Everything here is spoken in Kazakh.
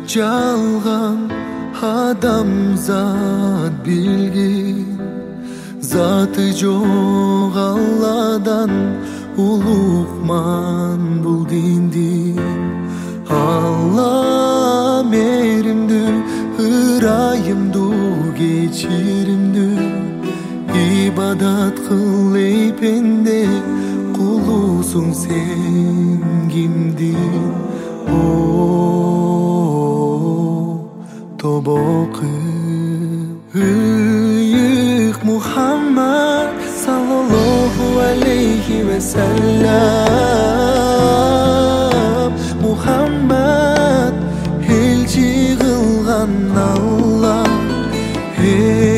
жалган адамзат билгин, заты жок Алладан улукман бул диндин. Алла мээримдүү, ырайымдуу, кечиримдүү, ибадат кыл эй пенде, кулусуң сен кимдин? О тобокы ыйык Мухаммад саллаллаху алейхи ва саллям. Мухаммад элчи кылган Алла.